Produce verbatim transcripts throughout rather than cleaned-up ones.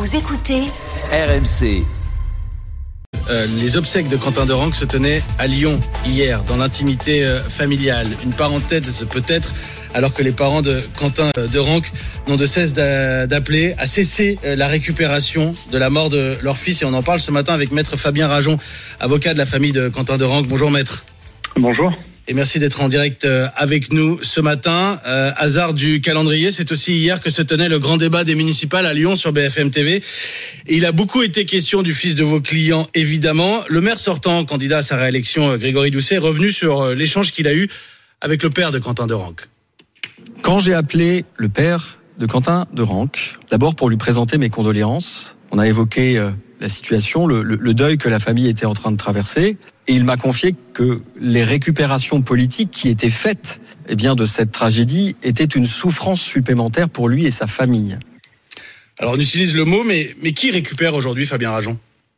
Vous écoutez R M C. Euh, les obsèques de Quentin Derengue se tenaient à Lyon hier, dans l'intimité euh, familiale. Une parenthèse peut-être, alors que les parents de Quentin Derengue n'ont de cesse d'a- d'appeler à cesser euh, la récupération de la mort de leur fils. Et on en parle ce matin avec maître Fabien Rajon, avocat de la famille de Quentin Derengue. Bonjour maître. Bonjour. Et merci d'être en direct avec nous ce matin. Euh, hasard du calendrier, c'est aussi hier que se tenait le grand débat des municipales à Lyon sur B F M T V. Et il a beaucoup été question du fils de vos clients, évidemment. Le maire sortant, candidat à sa réélection, Grégory Doucet, est revenu sur l'échange qu'il a eu avec le père de Quentin Derengue. Quand j'ai appelé le père de Quentin Derengue, d'abord pour lui présenter mes condoléances, on a évoqué euh, la situation, le, le, le deuil que la famille était en train de traverser. Et il m'a confié que les récupérations politiques qui étaient faites eh bien, de cette tragédie étaient une souffrance supplémentaire pour lui et sa famille. Alors on utilise le mot, mais, mais qui récupère aujourd'hui, Fabien Rajon ?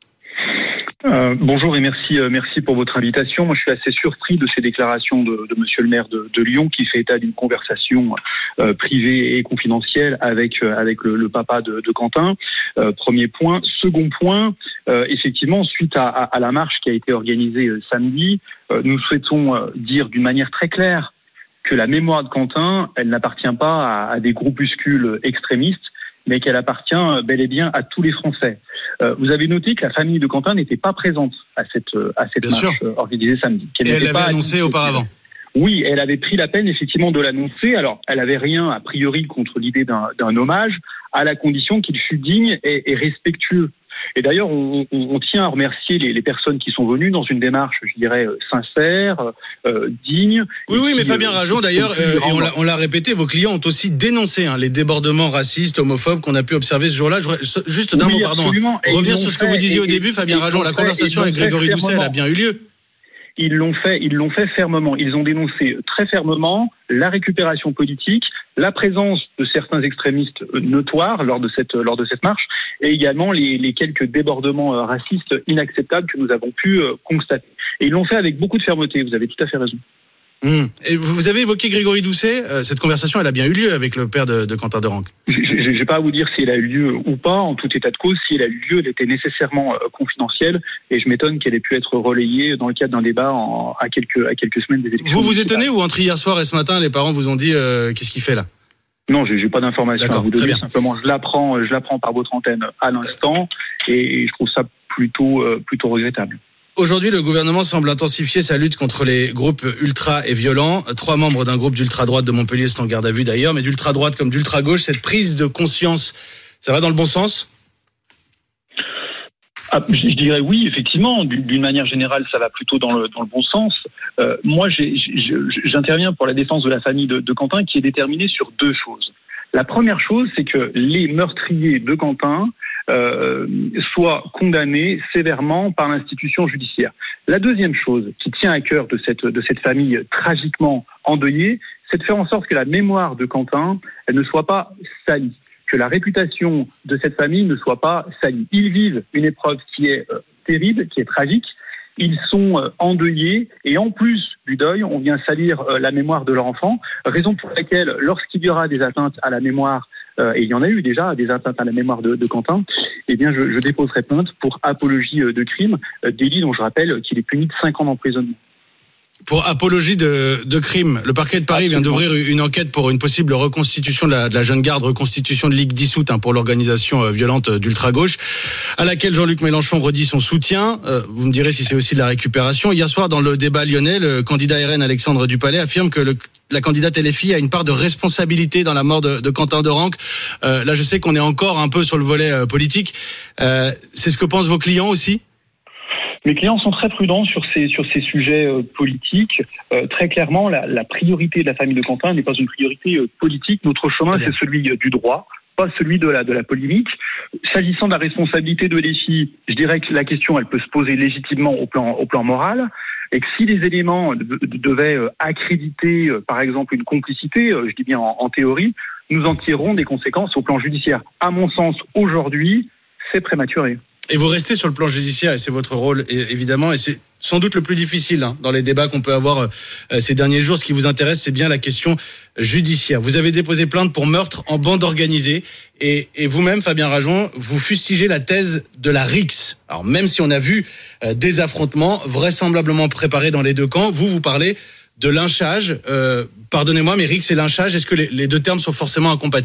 Euh, bonjour et merci, euh, merci pour votre invitation. Moi, je suis assez surpris de ces déclarations de, de Monsieur le maire de, de Lyon, qui fait état d'une conversation euh, privée et confidentielle avec euh, avec le, le papa de, de Quentin. Euh, premier point. Second point, euh, effectivement, suite à, à, à la marche qui a été organisée euh, samedi, euh, nous souhaitons euh, dire d'une manière très claire que la mémoire de Quentin, elle n'appartient pas à, à des groupuscules extrémistes, mais qu'elle appartient bel et bien à tous les Français. Euh, vous avez noté que la famille de Quentin n'était pas présente à cette, à cette Bien marche sûr. organisée samedi. Et elle l'avait annoncé auparavant. Oui, elle avait pris la peine effectivement de l'annoncer. Alors, elle avait rien a priori contre l'idée d'un, d'un hommage, à la condition qu'il fût digne et, et respectueux. Et d'ailleurs, on, on, on tient à remercier les, les personnes qui sont venues dans une démarche, je dirais, sincère, euh, digne. Oui, oui, qui, mais Fabien euh, Rajon, d'ailleurs, euh, et on, l'a, on l'a répété, vos clients ont aussi dénoncé hein, les débordements racistes, homophobes qu'on a pu observer ce jour-là. Je, juste d'un oui, mot, pardon. Hein, revenir sur ce que vous disiez et, au début, Fabien Rajon. La conversation avec Grégory Doucet, elle a bien eu lieu. Ils l'ont fait, ils l'ont fait fermement. Ils ont dénoncé très fermement la récupération politique, la présence de certains extrémistes notoires lors de cette lors de cette marche, et également les, les quelques débordements racistes inacceptables que nous avons pu constater. Et ils l'ont fait avec beaucoup de fermeté. Vous avez tout à fait raison. Mmh. Et vous avez évoqué Grégory Doucet. Euh, cette conversation, elle a bien eu lieu avec le père de, de Quentin Derengue. Je ne vais pas vous dire si elle a eu lieu ou pas. En tout état de cause, si elle a eu lieu, elle était nécessairement euh, confidentielle. Et je m'étonne qu'elle ait pu être relayée dans le cadre d'un débat en, à, quelques, à quelques semaines des élections. Vous vous étonnez ou entre hier soir et ce matin, les parents vous ont dit euh, qu'est-ce qu'il fait là ? Non, j'ai, j'ai pas d'informations D'accord, à vous donner. très bien. Simplement, je l'apprends, je l'apprends par votre antenne à l'instant, et, et je trouve ça plutôt, euh, plutôt regrettable. Aujourd'hui, le gouvernement semble intensifier sa lutte contre les groupes ultra et violents. Trois membres d'un groupe d'ultra-droite de Montpellier sont en garde à vue d'ailleurs, mais d'ultra-droite comme d'ultra-gauche, cette prise de conscience, ça va dans le bon sens ? Ah, je, je dirais oui, effectivement. D'une, d'une manière générale, ça va plutôt dans le, dans le bon sens. Euh, moi, j'ai, j'ai, j'interviens pour la défense de la famille de, de Quentin, qui est déterminée sur deux choses. La première chose, c'est que les meurtriers de Quentin Euh, soit condamné sévèrement par l'institution judiciaire. La deuxième chose qui tient à cœur de cette, de cette famille tragiquement endeuillée, c'est de faire en sorte que la mémoire de Quentin elle ne soit pas salie, que la réputation de cette famille ne soit pas salie. Ils vivent une épreuve qui est euh, terrible, qui est tragique. Ils sont euh, endeuillés et en plus du deuil, on vient salir euh, la mémoire de leur enfant, raison pour laquelle lorsqu'il y aura des atteintes à la mémoire, Euh, et il y en a eu déjà des atteintes à la mémoire de, de Quentin, eh bien je, je déposerai plainte pour apologie de crime, euh, délit dont je rappelle qu'il est puni de cinq ans d'emprisonnement. Pour apologie de, de crime, le parquet de Paris vient d'ouvrir une enquête pour une possible reconstitution de la, de la jeune garde, reconstitution de ligue dissoute hein, pour l'organisation euh, violente d'ultra-gauche, à laquelle Jean-Luc Mélenchon redit son soutien. Euh, vous me direz si c'est aussi de la récupération. Hier soir, dans le débat lyonnais, le candidat R N Alexandre Dupalais affirme que le, la candidate L F I a une part de responsabilité dans la mort de, de Quentin Derengue. Euh, là, je sais qu'on est encore un peu sur le volet euh, politique. Euh, c'est ce que pensent vos clients aussi ? Mes clients sont très prudents sur ces sur ces sujets euh, politiques. Euh, très clairement, la, la priorité de la famille de Quentin n'est pas une priorité euh, politique. Notre chemin, c'est celui euh, du droit, pas celui de la de la polémique. S'agissant de la responsabilité de L F I, je dirais que la question, elle peut se poser légitimement au plan au plan moral, et que si les éléments de, de, devaient euh, accréditer, euh, par exemple, une complicité, euh, je dis bien en, en théorie, nous en tirerons des conséquences au plan judiciaire. À mon sens, aujourd'hui, c'est prématuré. Et vous restez sur le plan judiciaire, et c'est votre rôle, évidemment, et c'est sans doute le plus difficile hein, dans les débats qu'on peut avoir euh, ces derniers jours. Ce qui vous intéresse, c'est bien la question judiciaire. Vous avez déposé plainte pour meurtre en bande organisée et, et vous-même, Fabien Rajon, vous fustigez la thèse de la rixe. Alors même si on a vu euh, des affrontements vraisemblablement préparés dans les deux camps, vous, vous parlez de lynchage. Euh, pardonnez-moi, mais rixe et lynchage, est-ce que les, les deux termes sont forcément incompatibles ?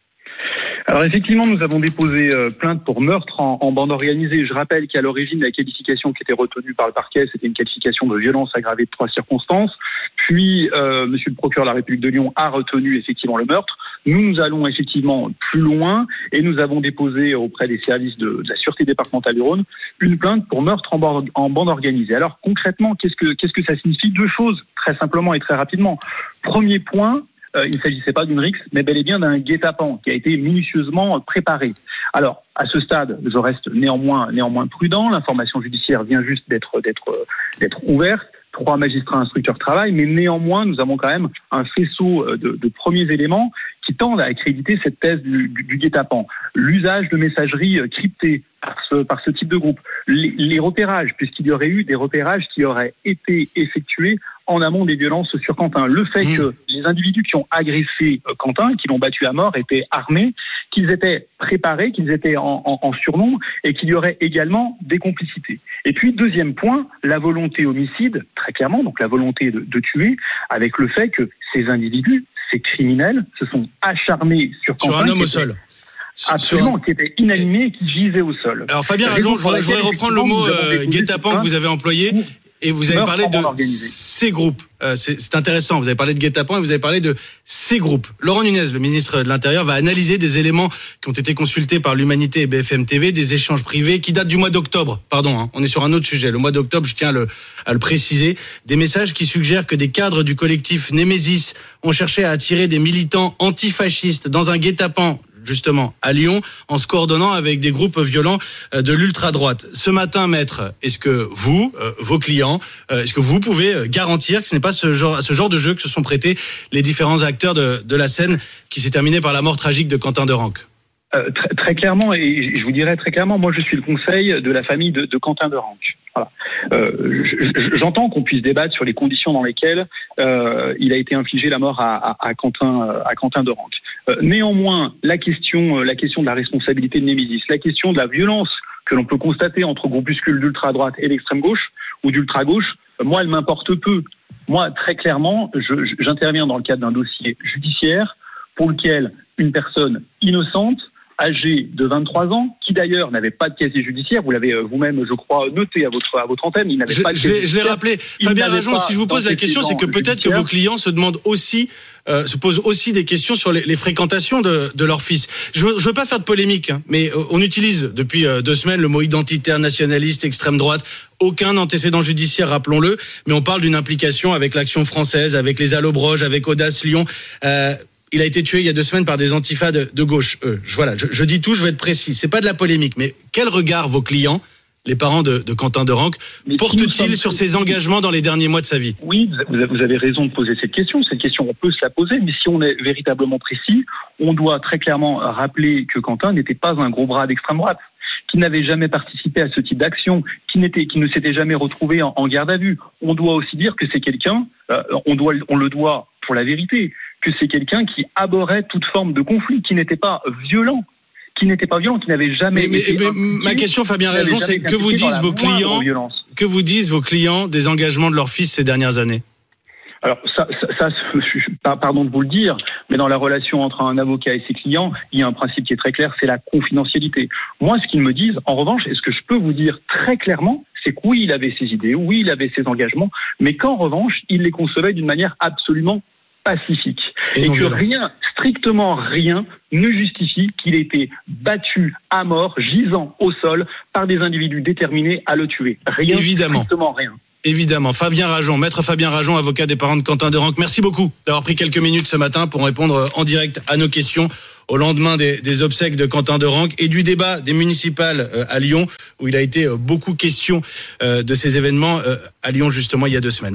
Alors effectivement, nous avons déposé euh, plainte pour meurtre en, en bande organisée. Je rappelle qu'à l'origine, la qualification qui était retenue par le parquet, c'était une qualification de violence aggravée de trois circonstances. Puis, euh, Monsieur le procureur de la République de Lyon a retenu effectivement le meurtre. Nous, nous allons effectivement plus loin et nous avons déposé auprès des services de, de la Sûreté départementale du Rhône une plainte pour meurtre en bande, en bande organisée. Alors concrètement, qu'est-ce que, qu'est-ce que ça signifie ? Deux choses, très simplement et très rapidement. Premier point, Euh, il ne s'agissait pas d'une rixe, mais bel et bien d'un guet-apens qui a été minutieusement préparé. Alors, à ce stade, je reste néanmoins, néanmoins prudent. L'information judiciaire vient juste d'être, d'être, d'être ouverte. Trois magistrats instructeurs travaillent, mais néanmoins, nous avons quand même un faisceau de, de premiers éléments qui tendent à accréditer cette thèse du, du, du guet-apens. L'usage de messagerie cryptée par ce, par ce type de groupe. Les, les repérages, puisqu'il y aurait eu des repérages qui auraient été effectués en amont des violences sur Quentin. Le fait mmh. que les individus qui ont agressé Quentin, qui l'ont battu à mort, étaient armés, qu'ils étaient préparés, qu'ils étaient en, en, en surnombre et qu'il y aurait également des complicités. Et puis, deuxième point, la volonté homicide, très clairement, donc la volonté de, de tuer, avec le fait que ces individus, ces criminels, se sont acharnés sur Quentin. Sur un homme au sol. Absolument, qui était inanimé et qui gisait au sol. Alors Fabien Rajon, je voudrais reprendre le mot euh, guet-apens que vous avez employé. Et vous avez parlé de ces groupes. Euh, c'est, c'est intéressant. Vous avez parlé de guet-apens et vous avez parlé de ces groupes. Laurent Nunez, le ministre de l'Intérieur, va analyser des éléments qui ont été consultés par l'Humanité et B F M T V, des échanges privés qui datent du mois d'octobre. Pardon, hein, on est sur un autre sujet. Le mois d'octobre, je tiens à le, à le préciser. Des messages qui suggèrent que des cadres du collectif Némésis ont cherché à attirer des militants antifascistes dans un guet-apens, justement, à Lyon, en se coordonnant avec des groupes violents de l'ultra-droite. Ce matin, maître, est-ce que vous, euh, vos clients, euh, est-ce que vous pouvez garantir que ce n'est pas ce genre, ce genre de jeu que se sont prêtés les différents acteurs de, de la scène qui s'est terminée par la mort tragique de Quentin Derenque ? Euh, très, très clairement, et je vous dirais très clairement, moi je suis le conseil de la famille de, de Quentin Derenque. Voilà. Euh, j'entends qu'on puisse débattre sur les conditions dans lesquelles euh, il a été infligé la mort à, à, à Quentin, à Quentin Derenque. Euh, néanmoins, la question, la question de la responsabilité de Némésis, la question de la violence que l'on peut constater entre groupuscules d'ultra-droite et d'extrême gauche ou d'ultra-gauche, moi, elle m'importe peu. Moi, très clairement, je, j'interviens dans le cadre d'un dossier judiciaire pour lequel une personne innocente, âgé de vingt-trois ans, qui d'ailleurs n'avait pas de casier judiciaire, vous l'avez vous-même, je crois, noté à votre, à votre antenne, il n'avait je, pas de casier judiciaire. Je l'ai rappelé. Fabien Rajon, si je vous pose la question, c'est que peut-être que vos clients se demandent aussi, euh, se posent aussi des questions sur les, les fréquentations de, de leur fils. Je veux, je veux pas faire de polémique, hein, mais on utilise depuis deux semaines le mot identitaire, nationaliste, extrême droite. Aucun antécédent judiciaire, rappelons-le, mais on parle d'une implication avec l'Action française, avec les Allobroges, avec Audace Lyon. Euh, Il a été tué il y a deux semaines par des antifas de, de gauche. Euh, je, voilà, je, je dis tout, je vais être précis. C'est pas de la polémique, mais quel regard vos clients, les parents de, de Quentin Derenque, portent-ils sur ses engagements dans les derniers mois de sa vie ? Oui, vous avez raison de poser cette question. Cette question, on peut se la poser, mais si on est véritablement précis, on doit très clairement rappeler que Quentin n'était pas un gros bras d'extrême droite, qui n'avait jamais participé à ce type d'action, qui n'était, qui ne s'était jamais retrouvé en, en garde à vue. On doit aussi dire que c'est quelqu'un, euh, on doit, on le doit pour la vérité, que c'est quelqu'un qui abhorrait toute forme de conflit, qui n'était pas violent, qui n'était pas violent, qui n'avait jamais. Mais, été mais, mais ma question, Fabien Rajon, c'est que vous disent vos clients, que vous disent vos clients des engagements de leur fils ces dernières années. Alors ça, ça, ça, pardon de vous le dire, mais dans la relation entre un avocat et ses clients, il y a un principe qui est très clair, c'est la confidentialité. Moi, ce qu'ils me disent, en revanche, et ce que je peux vous dire très clairement, c'est que oui, il avait ses idées, oui, il avait ses engagements, mais qu'en revanche, il les concevait d'une manière absolument pacifique. Et, et que violent. rien, strictement rien, ne justifie qu'il ait été battu à mort, gisant au sol, par des individus déterminés à le tuer. Rien, Évidemment. strictement rien. Évidemment. Fabien Rajon, maître Fabien Rajon, avocat des parents de Quentin Derenque. Merci beaucoup d'avoir pris quelques minutes ce matin pour répondre en direct à nos questions au lendemain des, des obsèques de Quentin Derenque et du débat des municipales à Lyon, où il a été beaucoup question de ces événements à Lyon justement il y a deux semaines.